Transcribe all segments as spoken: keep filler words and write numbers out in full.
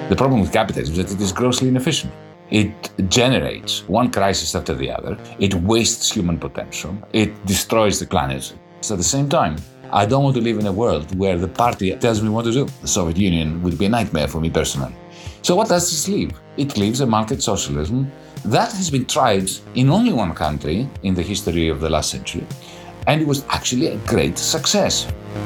The problem with capitalism is that it is grossly inefficient. It generates one crisis after the other. It wastes human potential. It destroys the planet. So at the same time, I don't want to live in a world where the party tells me what to do. The Soviet Union would be a nightmare for me personally. So what does this leave? It leaves a market socialism that has been tried in only one country in the history of the last century, and it was actually a great success.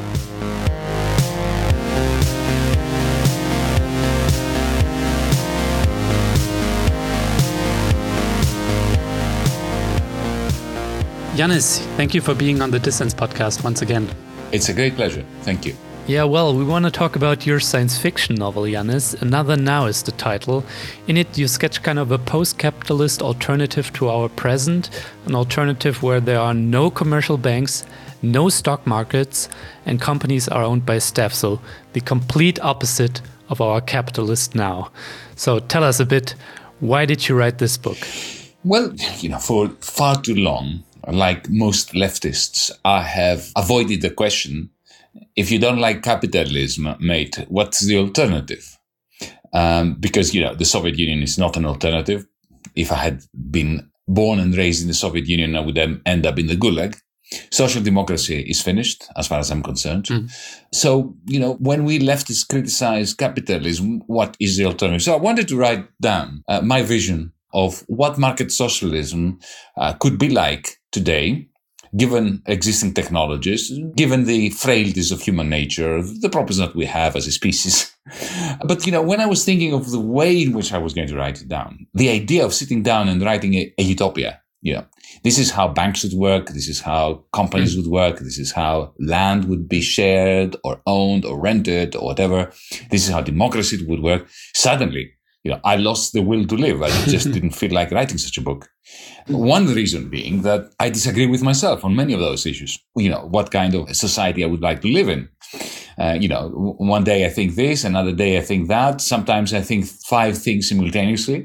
Yanis, thank you for being on the Dissens podcast once again. It's a great pleasure. Thank you. Yeah, well, we want to talk about your science fiction novel, Yanis. Another Now is the title. In it, you sketch kind of a post-capitalist alternative to our present, an alternative where there are no commercial banks, no stock markets, and companies are owned by staff. So the complete opposite of our capitalist now. So tell us a bit, why did you write this book? Well, you know, for far too long, like most leftists, I have avoided the question, if you don't like capitalism, mate, what's the alternative? Um, because, you know, the Soviet Union is not an alternative. If I had been born and raised in the Soviet Union, I would end up in the Gulag. Social democracy is finished, as far as I'm concerned. Mm. So, you know, when we leftists criticize capitalism, what is the alternative? So I wanted to write down uh, my vision of what market socialism uh, could be like today, given existing technologies, given the frailties of human nature, the problems that we have as a species. But, you know, when I was thinking of the way in which I was going to write it down, the idea of sitting down and writing a, a utopia, you know, this is how banks would work, this is how companies would work, this is how land would be shared or owned or rented or whatever, this is how democracy would work. Suddenly, you know, I lost the will to live. I just didn't feel like writing such a book. One reason being that I disagree with myself on many of those issues. You know, what kind of society I would like to live in. Uh, you know, one day I think this, another day I think that. Sometimes I think five things simultaneously.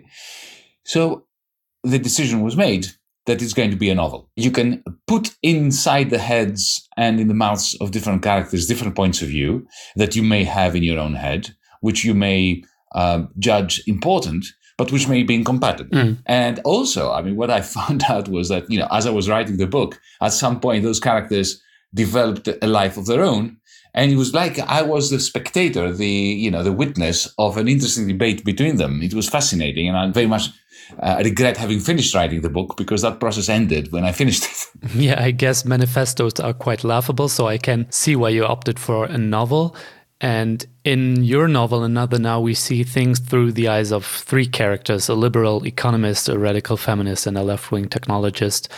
So the decision was made that it's going to be a novel. You can put inside the heads and in the mouths of different characters different points of view that you may have in your own head, which you may Uh, judge important, but which may be incompatible. Mm. And also, I mean, what I found out was that, you know, as I was writing the book, at some point, those characters developed a life of their own. And it was like I was the spectator, the, you know, the witness of an interesting debate between them. It was fascinating. And I very much uh, regret having finished writing the book because that process ended when I finished it. Yeah, I guess manifestos are quite laughable, so I can see why you opted for a novel. And in your novel, Another Now, we see things through the eyes of three characters, a liberal economist, a radical feminist, and a left-wing technologist.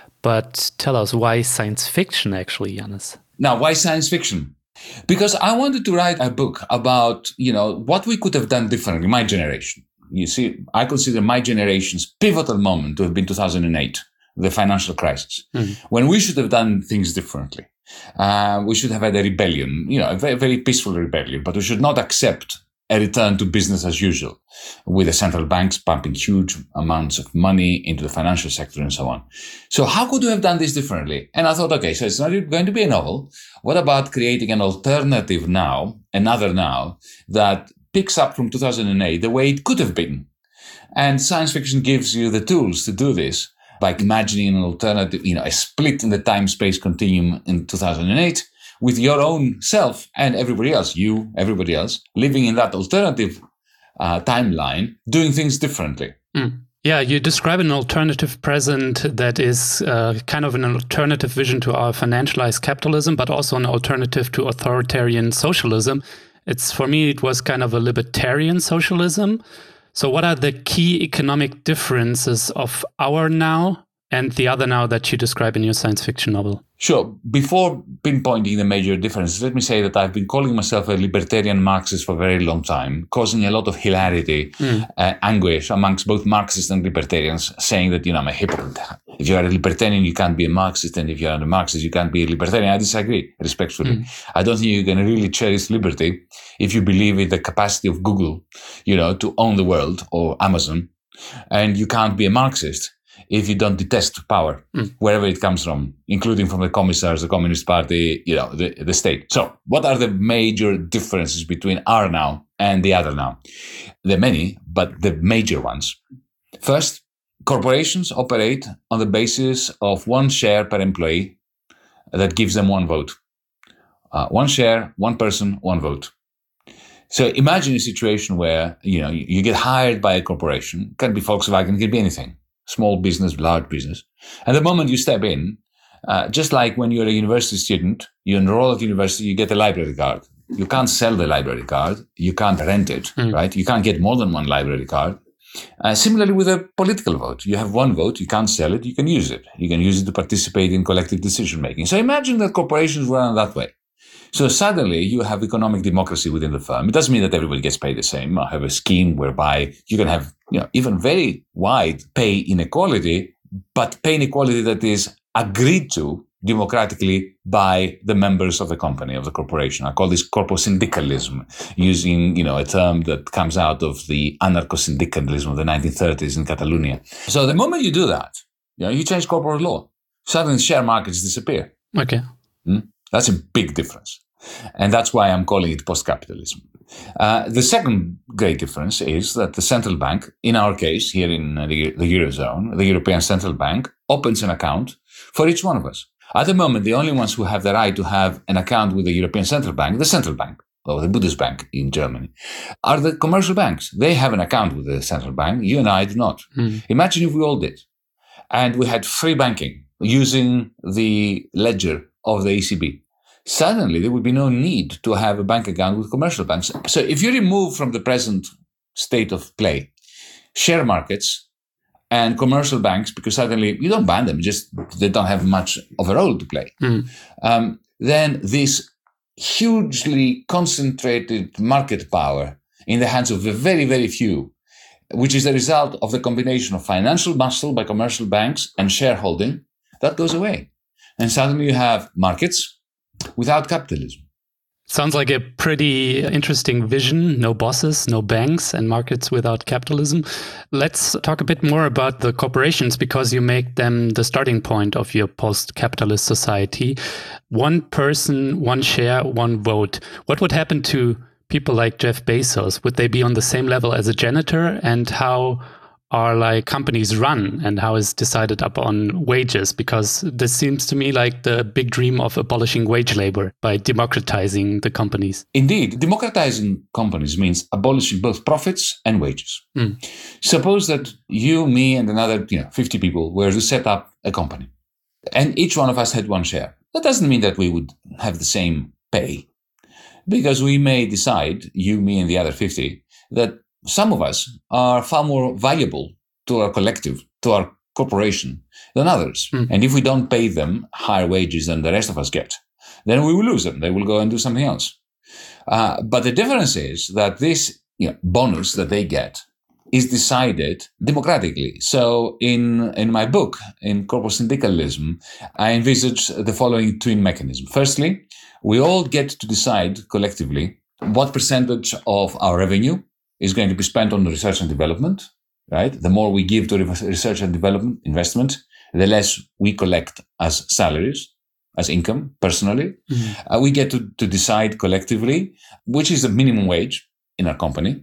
But tell us, why science fiction, actually, Yanis? Now, why science fiction? Because I wanted to write a book about, you know, what we could have done differently, my generation. You see, I consider my generation's pivotal moment to have been two thousand eight, the financial crisis, mm. when we should have done things differently. Uh, we should have had a rebellion, you know, a very, very peaceful rebellion, but we should not accept a return to business as usual with the central banks pumping huge amounts of money into the financial sector and so on. So how could we have done this differently? And I thought, okay, so it's not going to be a novel. What about creating an alternative now, another now, that picks up from two thousand eight the way it could have been? And science fiction gives you the tools to do this. By imagining an alternative, you know, a split in the time-space continuum in two thousand eight with your own self and everybody else, you, everybody else, living in that alternative uh, timeline, doing things differently. Mm. Yeah, you describe an alternative present that is uh, kind of an alternative vision to our financialized capitalism, but also an alternative to authoritarian socialism. It's, for me, it was kind of a libertarian socialism. So what are the key economic differences of our now and the other now that you describe in your science fiction novel? Sure. Before pinpointing the major differences, let me say that I've been calling myself a libertarian Marxist for a very long time, causing a lot of hilarity, mm. uh, anguish amongst both Marxists and libertarians, saying that, you know, I'm a hypocrite. If you are a libertarian, you can't be a Marxist, and if you are a Marxist, you can't be a libertarian. I disagree, respectfully. Mm. I don't think you can really cherish liberty if you believe in the capacity of Google, you know, to own the world, or Amazon, and you can't be a Marxist if you don't detest power, mm. wherever it comes from, including from the commissars, the Communist Party, you know, the, the state. So what are the major differences between our now and the other now? There are many, but the major ones. First, corporations operate on the basis of one share per employee that gives them one vote. Uh, one share, one person, one vote. So imagine a situation where, you know, you, you get hired by a corporation. It can be Volkswagen, it can be anything. Small business, large business. And the moment you step in, uh, just like when you're a university student, you enroll at university, you get a library card. You can't sell the library card. You can't rent it, mm. right? You can't get more than one library card. Uh, similarly with a political vote. You have one vote, you can't sell it, you can use it. You can use it to participate in collective decision making. So imagine that corporations run that way. So suddenly you have economic democracy within the firm. It doesn't mean that everybody gets paid the same. I have a scheme whereby you can have, you know, even very wide pay inequality, but pay inequality that is agreed to democratically by the members of the company, of the corporation. I call this corpo-syndicalism, using, you know, a term that comes out of the anarcho-syndicalism of the nineteen thirties in Catalonia. So the moment you do that, you know, you change corporate law. Suddenly share markets disappear. Okay. Hmm? That's a big difference. And that's why I'm calling it post-capitalism. Uh, the second great difference is that the central bank, in our case, here in the, the Eurozone, the European Central Bank, opens an account for each one of us. At the moment, the only ones who have the right to have an account with the European Central Bank, the Central Bank, or the Bundesbank in Germany, are the commercial banks. They have an account with the Central Bank. You and I do not. Mm. Imagine if we all did. And we had free banking using the ledger of the E C B. Suddenly, there would be no need to have a bank account with commercial banks. So if you remove from the present state of play share markets and commercial banks, because suddenly you don't ban them, just they don't have much of a role to play, mm. um, then this hugely concentrated market power in the hands of a very, very few, which is the result of the combination of financial muscle by commercial banks and shareholding, that goes away. And suddenly you have markets without capitalism. Sounds like a pretty interesting vision. No bosses, no banks, and markets without capitalism. Let's talk a bit more about the corporations, because you make them the starting point of your post-capitalist society. One person, one share, one vote. What would happen to people like Jeff Bezos? Would they be on the same level as a janitor? And how are like companies run, and how is decided upon wages? Because this seems to me like the big dream of abolishing wage labor by democratizing the companies. Indeed, democratizing companies means abolishing both profits and wages. Mm. Suppose that you, me, and another you know, fifty people were to set up a company, and each one of us had one share. That doesn't mean that we would have the same pay, because we may decide, you, me, and the other fifty, that some of us are far more valuable to our collective, to our corporation, than others. Mm. And if we don't pay them higher wages than the rest of us get, then we will lose them. They will go and do something else. Uh, but the difference is that this you know, bonus that they get is decided democratically. So in, in my book, in Corpo-Syndicalism, I envisage the following twin mechanism. Firstly, we all get to decide collectively what percentage of our revenue is going to be spent on research and development, right? The more we give to research and development investment, the less we collect as salaries, as income, personally. Mm-hmm. Uh, we get to, to decide collectively, which is the minimum wage in our company,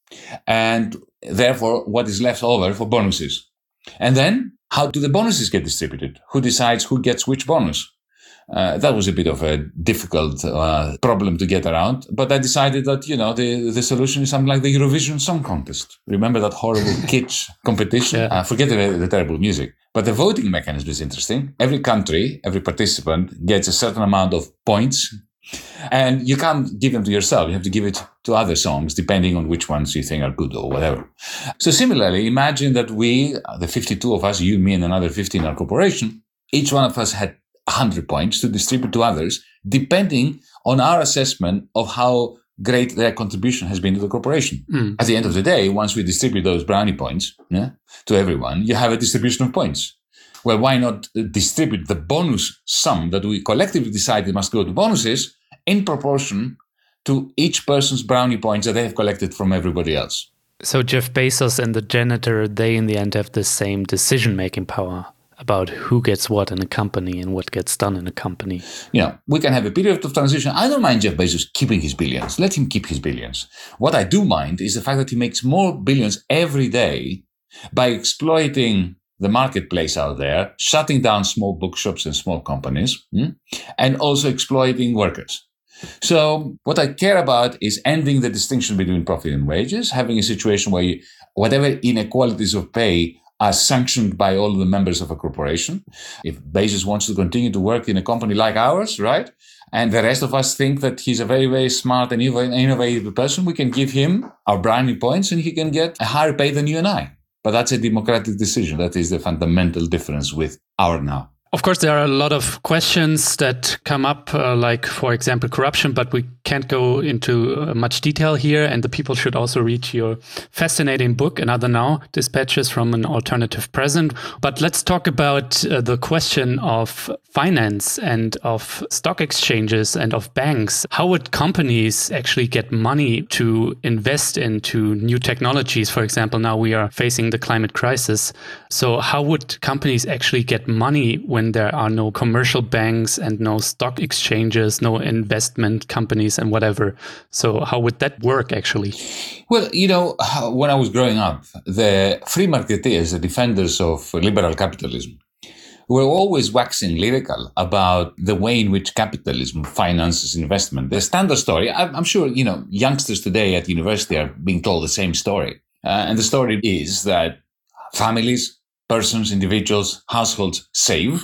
and therefore what is left over for bonuses. And then how do the bonuses get distributed? Who decides who gets which bonus? Uh, that was a bit of a difficult uh, problem to get around, but I decided that, you know, the, the solution is something like the Eurovision Song Contest. Remember that horrible kitsch competition? Yeah. Uh, forget the, the terrible music. But the voting mechanism is interesting. Every country, every participant gets a certain amount of points, and you can't give them to yourself. You have to give it to other songs, depending on which ones you think are good or whatever. So similarly, imagine that we, the fifty-two of us, you, me, and another fifty in our corporation, each one of us had one hundred points to distribute to others, depending on our assessment of how great their contribution has been to the corporation. Mm. At the end of the day, once we distribute those brownie points yeah, to everyone, you have a distribution of points. Well, why not distribute the bonus sum that we collectively decided must go to bonuses in proportion to each person's brownie points that they have collected from everybody else? So Jeff Bezos and the janitor, they in the end have the same decision-making power about who gets what in a company and what gets done in a company. You know, we can have a period of transition. I don't mind Jeff Bezos keeping his billions. Let him keep his billions. What I do mind is the fact that he makes more billions every day by exploiting the marketplace out there, shutting down small bookshops and small companies, hmm, and also exploiting workers. So what I care about is ending the distinction between profit and wages, having a situation where you, whatever inequalities of pay are sanctioned by all the members of a corporation. If Bezos wants to continue to work in a company like ours, right, and the rest of us think that he's a very, very smart and innovative person, we can give him our brownie points and he can get a higher pay than you and I. But that's a democratic decision. That is the fundamental difference with our now. Of course, there are a lot of questions that come up, uh, like, for example, corruption, but we can't go into uh, much detail here. And the people should also read your fascinating book, Another Now, Dispatches from an Alternative Present. But let's talk about uh, the question of finance and of stock exchanges and of banks. How would companies actually get money to invest into new technologies? For example, now we are facing the climate crisis. So how would companies actually get money when when there are no commercial banks and no stock exchanges, no investment companies and whatever? So how would that work actually? Well, you know, when I was growing up, the free marketeers, the defenders of liberal capitalism, were always waxing lyrical about the way in which capitalism finances investment. The standard story, I'm sure, you know, youngsters today at university are being told the same story. Uh, and the story is that families, persons, individuals, households save,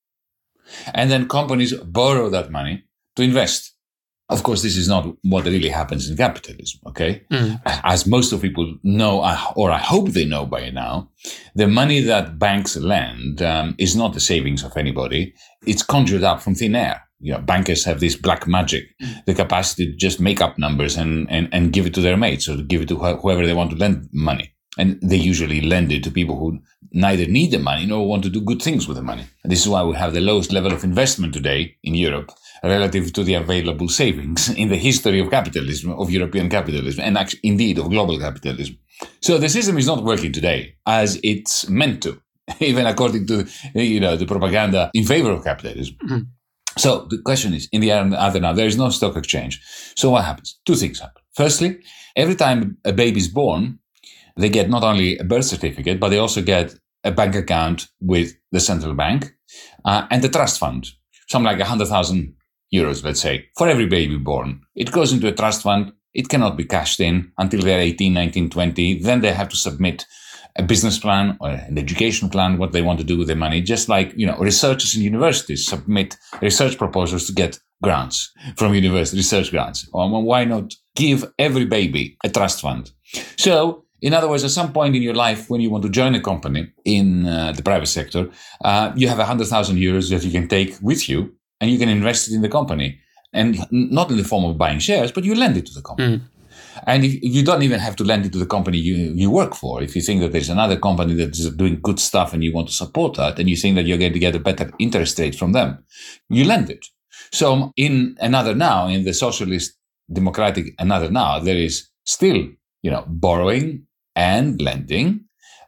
and then companies borrow that money to invest. Of course, this is not what really happens in capitalism, okay? Mm. As most of people know, or I hope they know by now, the money that banks lend um, is not the savings of anybody. It's conjured up from thin air. You know, bankers have this black magic, the capacity to just make up numbers and, and, and give it to their mates or to give it to wh- whoever they want to lend money. And they usually lend it to people who neither need the money nor want to do good things with the money. And this is why we have the lowest level of investment today in Europe relative to the available savings in the history of capitalism, of European capitalism, and actually, indeed, of global capitalism. So the system is not working today as it's meant to, even according to, you know, the propaganda in favor of capitalism. Mm-hmm. So the question is, in the other now, there is no stock exchange. So what happens? Two things happen. Firstly, every time a baby is born, they get not only a birth certificate, but they also get a bank account with the central bank uh, and the trust fund, something like one hundred thousand euros, let's say, for every baby born. It goes into a trust fund. It cannot be cashed in until they're eighteen, nineteen, twenty. Then they have to submit a business plan or an education plan, what they want to do with their money. Just like, you know, researchers in universities submit research proposals to get grants from university research grants. Well, why not give every baby a trust fund? So, in other words, at some point in your life, when you want to join a company in uh, the private sector, uh, you have one hundred thousand euros that you can take with you and you can invest it in the company. And not in the form of buying shares, but you lend it to the company. Mm. And if, you don't even have to lend it to the company you, you work for. If you think that there's another company that is doing good stuff and you want to support that, and you think that you're going to get a better interest rate from them, you lend it. So in Another Now, in the socialist democratic Another Now, there is still, you know, borrowing and lending.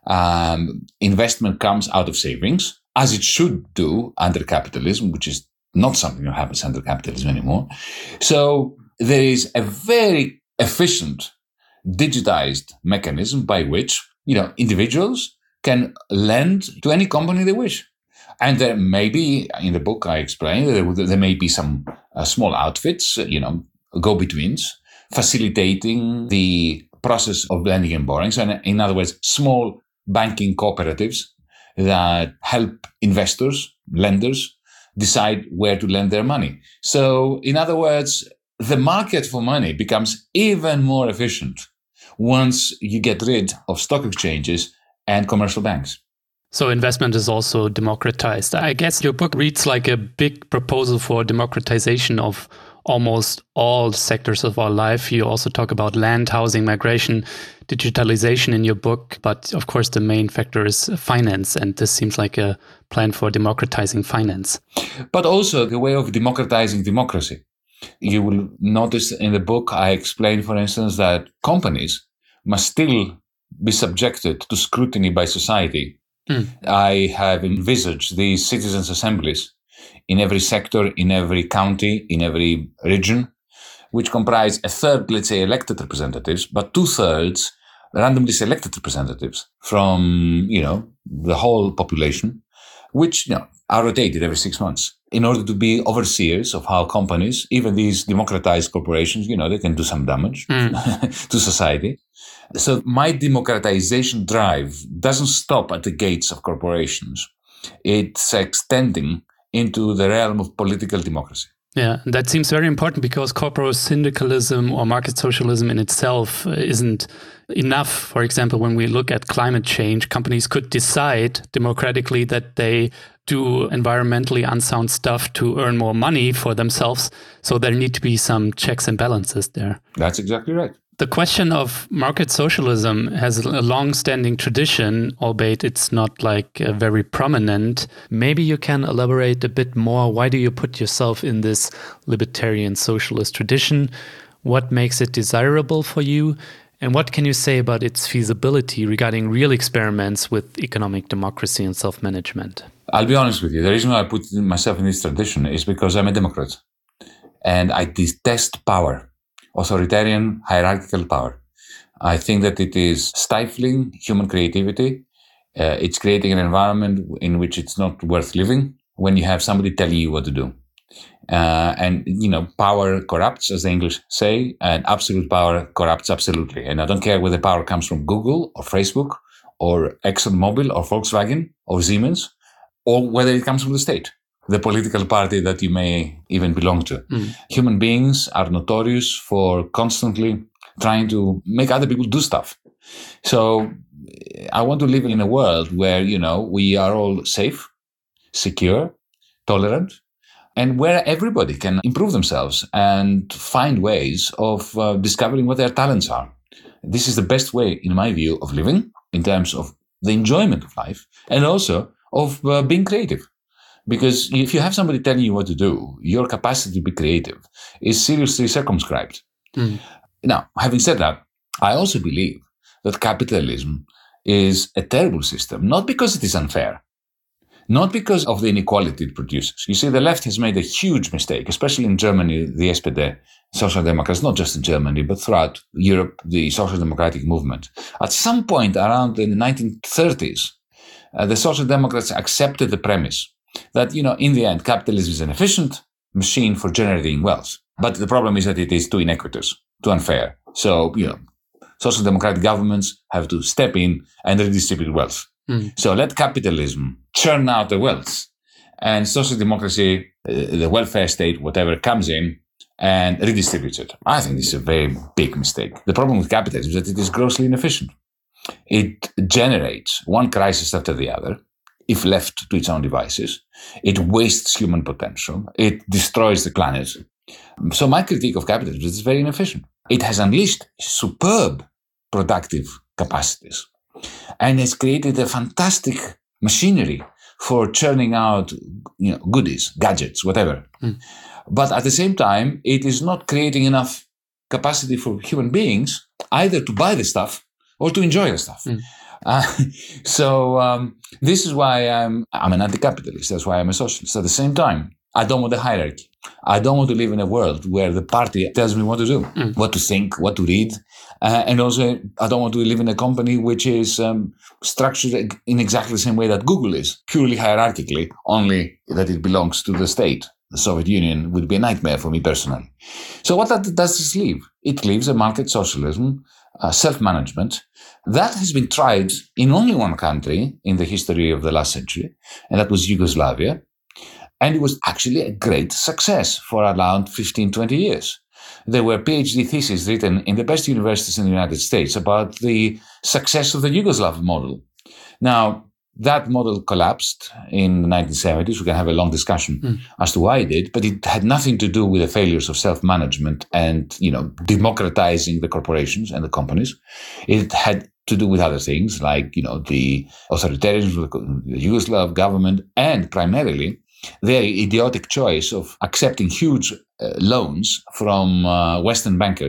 Um, investment comes out of savings, as it should do under capitalism, which is not something that happens under capitalism anymore. So there is a very efficient, digitized mechanism by which, you know, individuals can lend to any company they wish. And there may be, in the book I explained, there, there may be some uh, small outfits, you know, go-betweens, facilitating the process of lending and borrowing. So in, in other words, small banking cooperatives that help investors, lenders, decide where to lend their money. So in other words, the market for money becomes even more efficient once you get rid of stock exchanges and commercial banks. So investment is also democratized. I guess your book reads like a big proposal for democratization of almost all sectors of our life. You also talk about land, housing, migration, digitalization in your book. But of course, the main factor is finance. And this seems like a plan for democratizing finance. But also the way of democratizing democracy. You will notice in the book, I explain, for instance, that companies must still be subjected to scrutiny by society. Mm. I have envisaged these citizens' assemblies in every sector, in every county, in every region, which comprise a third, let's say, elected representatives, but two-thirds randomly selected representatives from, you know, the whole population, which, you know, are rotated every six months in order to be overseers of how companies, even these democratized corporations, you know, they can do some damage mm. to society. So my democratization drive doesn't stop at the gates of corporations. It's extending into the realm of political democracy. Yeah, that seems very important because corporate syndicalism or market socialism in itself isn't enough. For example, when we look at climate change, companies could decide democratically that they do environmentally unsound stuff to earn more money for themselves. So there need to be some checks and balances there. That's exactly right. The question of market socialism has a long-standing tradition, albeit it's not like uh, very prominent. Maybe you can elaborate a bit more. Why do you put yourself in this libertarian socialist tradition? What makes it desirable for you? And what can you say about its feasibility regarding real experiments with economic democracy and self-management? I'll be honest with you. The reason why I put myself in this tradition is because I'm a Democrat and I detest power. Authoritarian, hierarchical power. I think that it is stifling human creativity. Uh, it's creating an environment in which it's not worth living when you have somebody telling you what to do. Uh, and, you know, power corrupts, as the English say, and absolute power corrupts absolutely. And I don't care whether power comes from Google or Facebook or ExxonMobil or Volkswagen or Siemens, or whether it comes from the state, the political party that you may even belong to. Mm. Human beings are notorious for constantly trying to make other people do stuff. So I want to live in a world where, you know, we are all safe, secure, tolerant, and where everybody can improve themselves and find ways of uh, discovering what their talents are. This is the best way, in my view, of living in terms of the enjoyment of life and also of uh, being creative. Because if you have somebody telling you what to do, your capacity to be creative is seriously circumscribed. Mm. Now, having said that, I also believe that capitalism is a terrible system, not because it is unfair, not because of the inequality it produces. You see, the left has made a huge mistake, especially in Germany, the S P D, Social Democrats, not just in Germany, but throughout Europe, the Social Democratic movement. At some point around the nineteen thirties, uh, the Social Democrats accepted the premise that, you know, in the end, capitalism is an efficient machine for generating wealth. But the problem is that it is too inequitous, too unfair. So, you know, social democratic governments have to step in and redistribute wealth. Mm. So let capitalism churn out the wealth and social democracy, uh, the welfare state, whatever, comes in and redistributes it. I think this is a very big mistake. The problem with capitalism is that it is grossly inefficient. It generates one crisis after the other. If left to its own devices, it wastes human potential. It destroys the planet. So my critique of capitalism is it's very inefficient. It has unleashed superb productive capacities and has created a fantastic machinery for churning out, you know, goodies, gadgets, whatever. Mm. But at the same time, it is not creating enough capacity for human beings either to buy the stuff or to enjoy the stuff. Mm. Uh, so um, this is why I'm I'm an anti-capitalist. That's why I'm a socialist. At the same time, I don't want a hierarchy. I don't want to live in a world where the party tells me what to do, mm. what to think, what to read. Uh, and also, I don't want to live in a company which is um, structured in exactly the same way that Google is, purely hierarchically, only that it belongs to the state. The Soviet Union would be a nightmare for me personally. So what that, does this leave? It leaves a market socialism, uh, self-management, that has been tried in only one country in the history of the last century, and that was Yugoslavia. And it was actually a great success for around fifteen, twenty years. There were PhD theses written in the best universities in the United States about the success of the Yugoslav model. Now, that model collapsed in the nineteen seventies. We can have a long discussion mm. as to why it did, but it had nothing to do with the failures of self-management and, you know, democratizing the corporations and the companies. It had to do with other things like, you know, the authoritarianism of the Yugoslav government and primarily their idiotic choice of accepting huge uh, loans from uh, Western bankers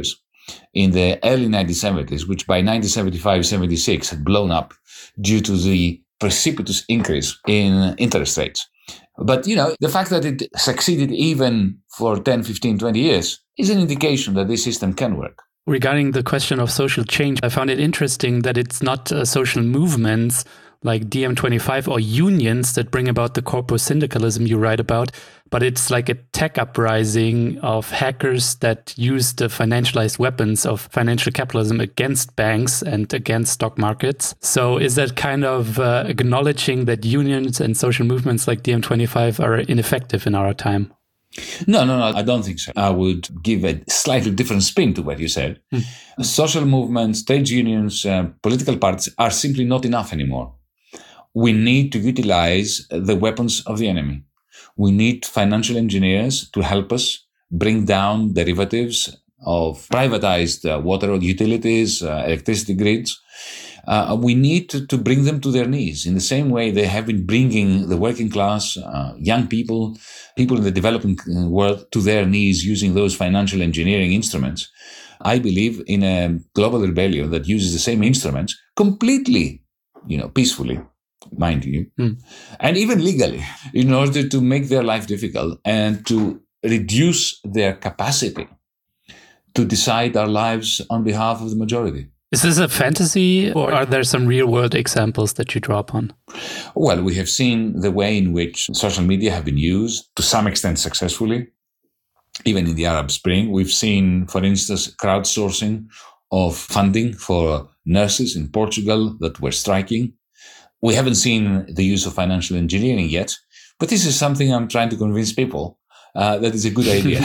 in the early nineteen seventies, which by nineteen seventy-five seventy-six had blown up due to the precipitous increase in interest rates. But, you know, the fact that it succeeded even for ten, fifteen, twenty years is an indication that this system can work. Regarding the question of social change, I found it interesting that it's not uh, social movements like D M twenty-five or unions that bring about the corporate syndicalism you write about, but it's like a tech uprising of hackers that use the financialized weapons of financial capitalism against banks and against stock markets. So is that kind of uh, acknowledging that unions and social movements like D M twenty-five are ineffective in our time? No, no, no, I don't think so. I would give a slightly different spin to what you said. Hmm. Social movements, trade unions, uh, political parties are simply not enough anymore. We need to utilize the weapons of the enemy. We need financial engineers to help us bring down derivatives of privatized uh, water utilities, uh, electricity grids. Uh, we need to, to bring them to their knees in the same way they have been bringing the working class, uh, young people, people in the developing world to their knees using those financial engineering instruments. I believe in a global rebellion that uses the same instruments completely, you know, peacefully, mind you, mm. and even legally, in order to make their life difficult and to reduce their capacity to decide our lives on behalf of the majority. Is this a fantasy, or are there some real-world examples that you draw upon? Well, we have seen the way in which social media have been used, to some extent successfully, even in the Arab Spring. We've seen, for instance, crowdsourcing of funding for nurses in Portugal that were striking. We haven't seen the use of financial engineering yet, but this is something I'm trying to convince people uh, that is a good idea.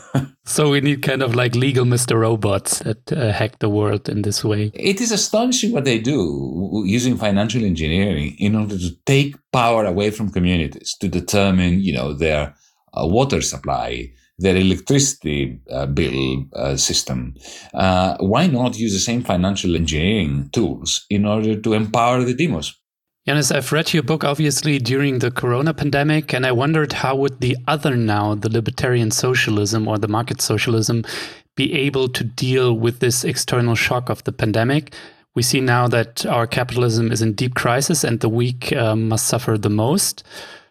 So we need kind of like legal Mister Robots that uh, hack the world in this way. It is astonishing what they do using financial engineering in order to take power away from communities to determine, you know, their uh, water supply, their electricity uh, bill uh, system. Uh, why not use the same financial engineering tools in order to empower the demos? Yanis, I've read your book, obviously, during the corona pandemic, and I wondered how would the other now, the libertarian socialism or the market socialism, be able to deal with this external shock of the pandemic? We see now that our capitalism is in deep crisis and the weak uh, must suffer the most.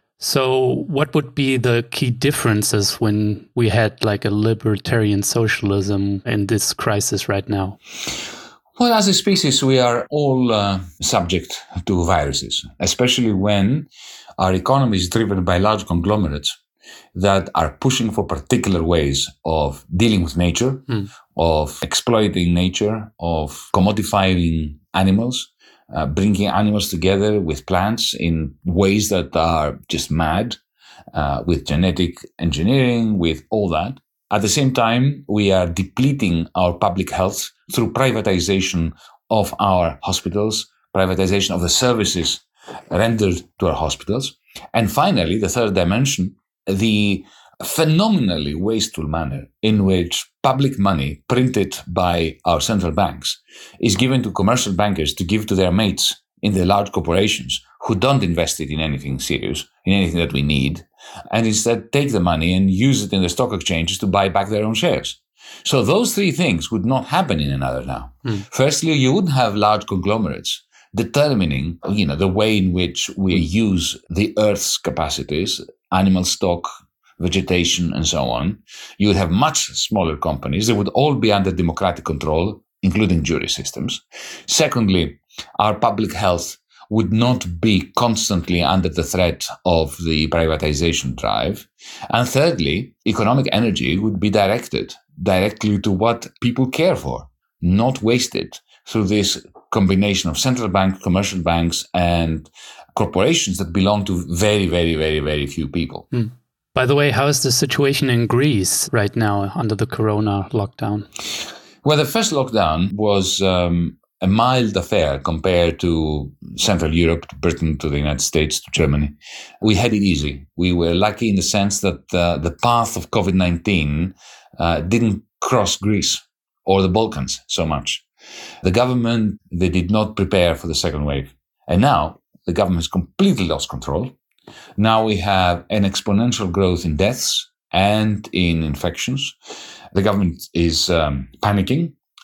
So what would be the key differences when we had like a libertarian socialism in this crisis right now? Well, as a species, we are all uh, subject to viruses, especially when our economy is driven by large conglomerates that are pushing for particular ways of dealing with nature, mm. of exploiting nature, of commodifying animals, uh, bringing animals together with plants in ways that are just mad, uh, with genetic engineering, with all that. At the same time, we are depleting our public health through privatization of our hospitals, privatization of the services rendered to our hospitals. And finally, the third dimension, the phenomenally wasteful manner in which public money printed by our central banks is given to commercial bankers to give to their mates in the large corporations who don't invest it in anything serious, in anything that we need, and instead take the money and use it in the stock exchanges to buy back their own shares. So those three things would not happen in another now. Mm. Firstly, you wouldn't have large conglomerates determining, you know, the way in which we use the Earth's capacities, animal stock, vegetation, and so on. You would have much smaller companies. They would all be under democratic control, including jury systems. Secondly, our public health would not be constantly under the threat of the privatization drive. And thirdly, economic energy would be directed directly to what people care for, not wasted through this combination of central bank, commercial banks, and corporations that belong to very, very, very, very few people. Mm. By the way, how is the situation in Greece right now under the corona lockdown? Well, the first lockdown was um, a mild affair compared to Central Europe, to Britain, to the United States, to Germany. We had it easy. We were lucky in the sense that uh, the path of COVID nineteen uh, didn't cross Greece or the Balkans so much. The government, they did not prepare for the second wave. And now the government has completely lost control. Now we have an exponential growth in deaths and in infections. The government is um, panicking.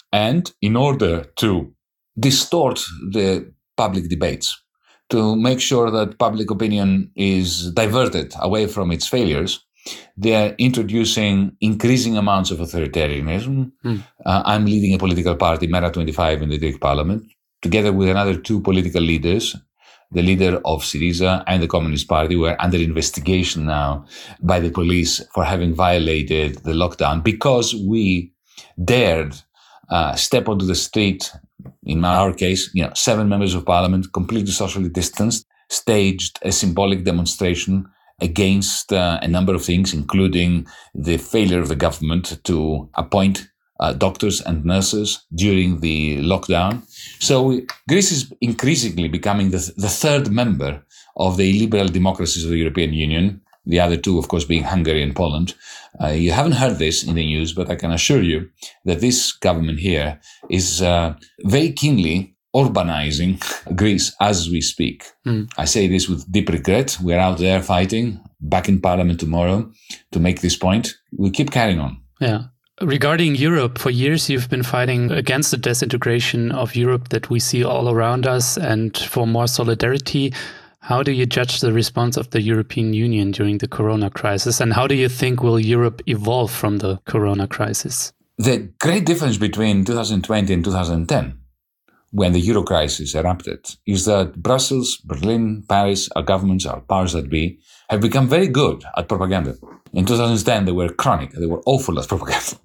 And in order to distort the public debates, to make sure that public opinion is diverted away from its failures, they are introducing increasing amounts of authoritarianism. Mm. Uh, I'm leading a political party, Mera twenty-five, in the Greek parliament, together with another two political leaders, the leader of Syriza and the Communist Party, who are under investigation now by the police for having violated the lockdown because we dared uh, step onto the street. In our case, you know, seven members of parliament, completely socially distanced, staged a symbolic demonstration against uh, a number of things, including the failure of the government to appoint uh, doctors and nurses during the lockdown. So Greece is increasingly becoming the, the third member of the liberal democracies of the European Union, the other two, of course, being Hungary and Poland. Uh, you haven't heard this in the news, but I can assure you that this government here is uh, very keenly urbanizing Greece as we speak. Mm. I say this with deep regret. We're out there fighting, back in parliament tomorrow to make this point. We keep carrying on. Yeah. Regarding Europe, for years you've been fighting against the disintegration of Europe that we see all around us and for more solidarity. How do you judge the response of the European Union during the corona crisis? And how do you think will Europe evolve from the corona crisis? The great difference between two thousand twenty and two thousand ten, when the Euro crisis erupted, is that Brussels, Berlin, Paris, our governments, our powers that be, have become very good at propaganda. In two thousand ten, they were chronic. They were awful at propaganda.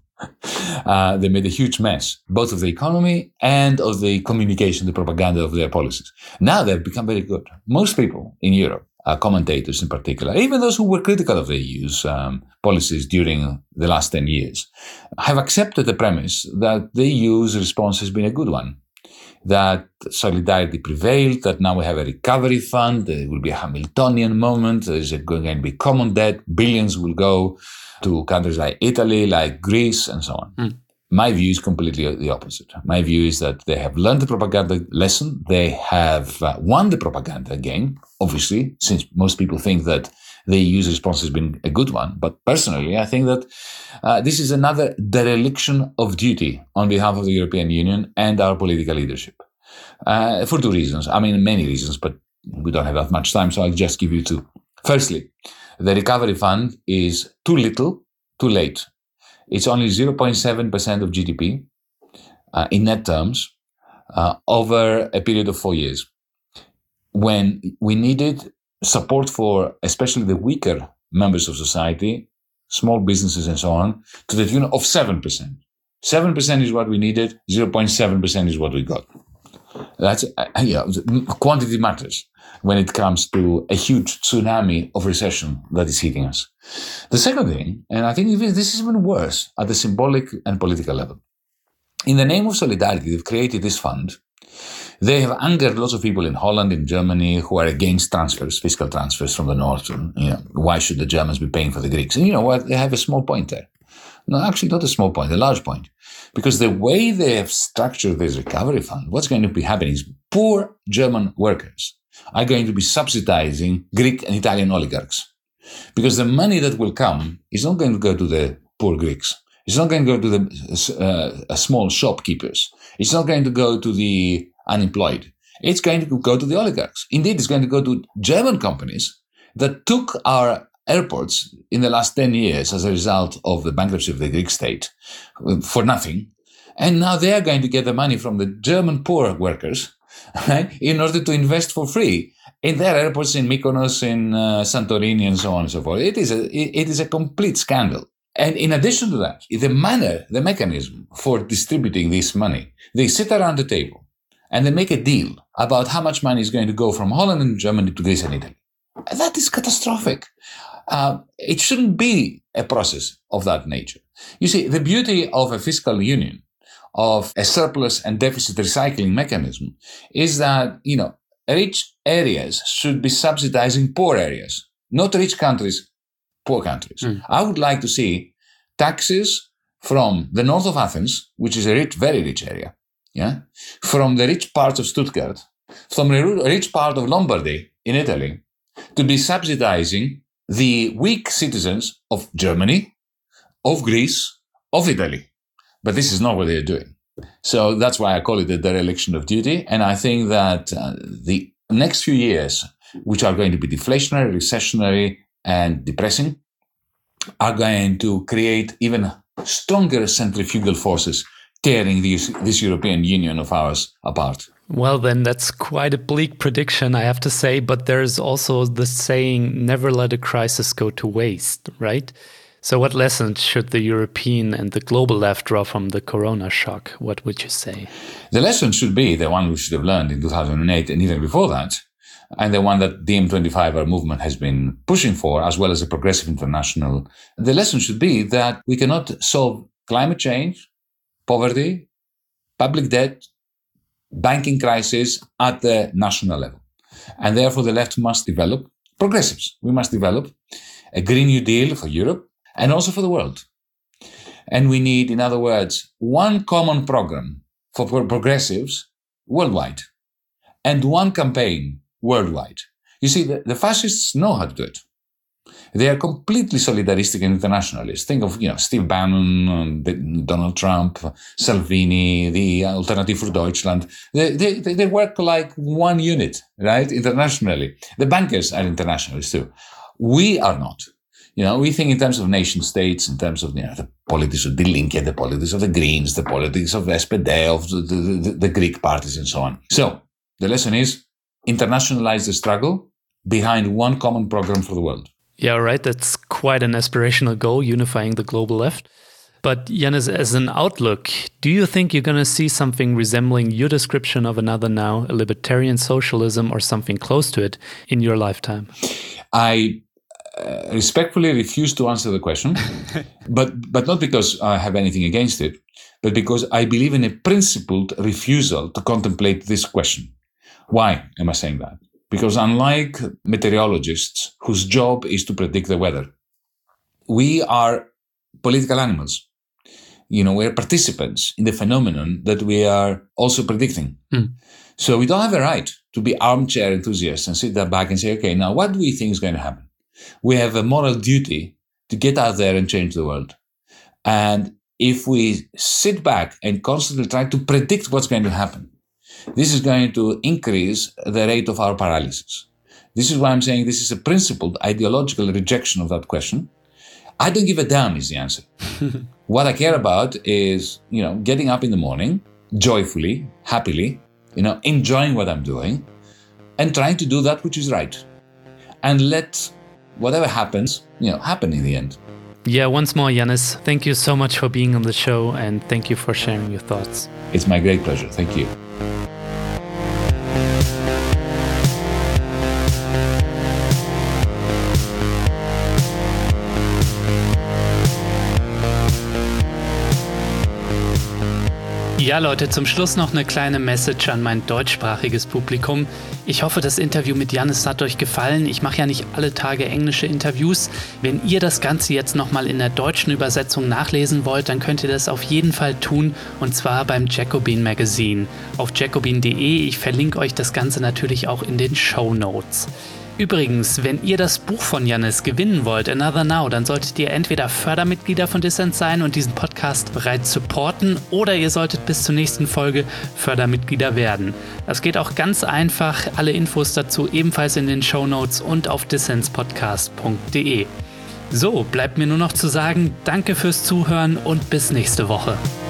Uh, they made a huge mess, both of the economy and of the communication, the propaganda of their policies. Now they've become very good. Most people in Europe, uh, commentators in particular, even those who were critical of the E U's um, policies during the last ten years, have accepted the premise that the E U's response has been a good one, that solidarity prevailed, that now we have a recovery fund, there will be a Hamiltonian moment, there's going to be common debt, billions will go to countries like Italy, like Greece, and so on. Mm. My view is completely the opposite. My view is that they have learned the propaganda lesson. They have uh, won the propaganda game, obviously, since most people think that the E U's response has been a good one. But personally, I think that uh, this is another dereliction of duty on behalf of the European Union and our political leadership. Uh, for two reasons. I mean, many reasons, but we don't have that much time, so I'll just give you two. Firstly, the recovery fund is too little, too late. It's only zero point seven percent of G D P uh, in net terms uh, over a period of four years. When we needed support for especially the weaker members of society, small businesses and so on, to the tune of seven percent. seven percent is what we needed, zero point seven percent is what we got. That's, uh, yeah, quantity matters when it comes to a huge tsunami of recession that is hitting us. The second thing, and I think this is even worse at the symbolic and political level. In the name of solidarity, they've created this fund. They have angered lots of people in Holland, in Germany, who are against transfers, fiscal transfers from the north. And, you know, why should the Germans be paying for the Greeks? And you know what? They have a small point there. No, actually not a small point, a large point. Because the way they have structured this recovery fund, what's going to be happening is poor German workers are going to be subsidizing Greek and Italian oligarchs. Because the money that will come is not going to go to the poor Greeks. It's not going to go to the uh, small shopkeepers. It's not going to go to the unemployed. It's going to go to the oligarchs. Indeed, it's going to go to German companies that took our airports in the last ten years as a result of the bankruptcy of the Greek state for nothing. And now they are going to get the money from the German poor workers, right, in order to invest for free in their airports in Mykonos, in uh, Santorini, and so on and so forth. It is a, it, it is a complete scandal. And in addition to that, the manner, the mechanism for distributing this money, they sit around the table and they make a deal about how much money is going to go from Holland and Germany to Greece and Italy. And that is catastrophic. Uh, it shouldn't be a process of that nature. You see, the beauty of a fiscal union, of a surplus and deficit recycling mechanism, is that, you know, rich areas should be subsidizing poor areas, not rich countries, poor countries. Mm. I would like to see taxes from the north of Athens, which is a rich, very rich area, yeah, from the rich parts of Stuttgart, from the rich part of Lombardy in Italy, to be subsidizing the weak citizens of Germany, of Greece, of Italy. But this is not what they're doing. So that's why I call it the dereliction of duty. And I think that uh, the next few years, which are going to be deflationary, recessionary, and depressing, are going to create even stronger centrifugal forces tearing these, this European Union of ours apart. Well, then that's quite a bleak prediction, I have to say. But there's also the saying, never let a crisis go to waste, right? So what lessons should the European and the global left draw from the corona shock? What would you say? The lesson should be the one we should have learned in two thousand eight and even before that, and the one that the M twenty-five, our movement, has been pushing for, as well as a progressive international. The lesson should be that we cannot solve climate change, poverty, public debt, banking crisis at the national level. And therefore, the left must develop, progressives, we must develop a Green New Deal for Europe and also for the world. And we need, in other words, one common program for progressives worldwide and one campaign worldwide. You see, the, the fascists know how to do it. They are completely solidaristic and internationalist. Think of, you know, Steve Bannon, Donald Trump, Salvini, the Alternative für Deutschland. They, they, they work like one unit, right? Internationally. The bankers are internationalists too. We are not. You know, we think in terms of nation states, in terms of, you know, the politics of Die Linke, the politics of the Greens, the politics of S P D, of the, the, the Greek parties and so on. So the lesson is internationalize the struggle behind one common program for the world. Yeah, right. That's quite an aspirational goal, unifying the global left. But Yanis, as an outlook, do you think you're going to see something resembling your description of Another Now, a libertarian socialism or something close to it in your lifetime? I uh, respectfully refuse to answer the question, but, but not because I have anything against it, but because I believe in a principled refusal to contemplate this question. Why am I saying that? Because unlike meteorologists whose job is to predict the weather, we are political animals. You know, we're participants in the phenomenon that we are also predicting. Mm. So we don't have a right to be armchair enthusiasts and sit there back and say, okay, now what do we think is going to happen? We have a moral duty to get out there and change the world. And if we sit back and constantly try to predict what's going to happen, this is going to increase the rate of our paralysis. This is why I'm saying this is a principled ideological rejection of that question. I don't give a damn is the answer. What I care about is, you know, getting up in the morning, joyfully, happily, you know, enjoying what I'm doing and trying to do that which is right. And let whatever happens, you know, happen in the end. Yeah, once more, Yanis, thank you so much for being on the show and thank you for sharing your thoughts. It's my great pleasure. Thank you. Ja, Leute, zum Schluss noch eine kleine Message an mein deutschsprachiges Publikum. Ich hoffe, das Interview mit Yanis hat euch gefallen. Ich mache ja nicht alle Tage englische Interviews. Wenn ihr das Ganze jetzt nochmal in der deutschen Übersetzung nachlesen wollt, dann könnt ihr das auf jeden Fall tun, und zwar beim Jacobin Magazine auf jacobin punkt de. Ich verlinke euch das Ganze natürlich auch in den Shownotes. Übrigens, wenn ihr das Buch von Yanis gewinnen wollt, Another Now, dann solltet ihr entweder Fördermitglieder von Dissens sein und diesen Podcast bereits supporten, oder ihr solltet bis zur nächsten Folge Fördermitglieder werden. Das geht auch ganz einfach. Alle Infos dazu ebenfalls in den Shownotes und auf dissenspodcast punkt de. So, bleibt mir nur noch zu sagen, danke fürs Zuhören und bis nächste Woche.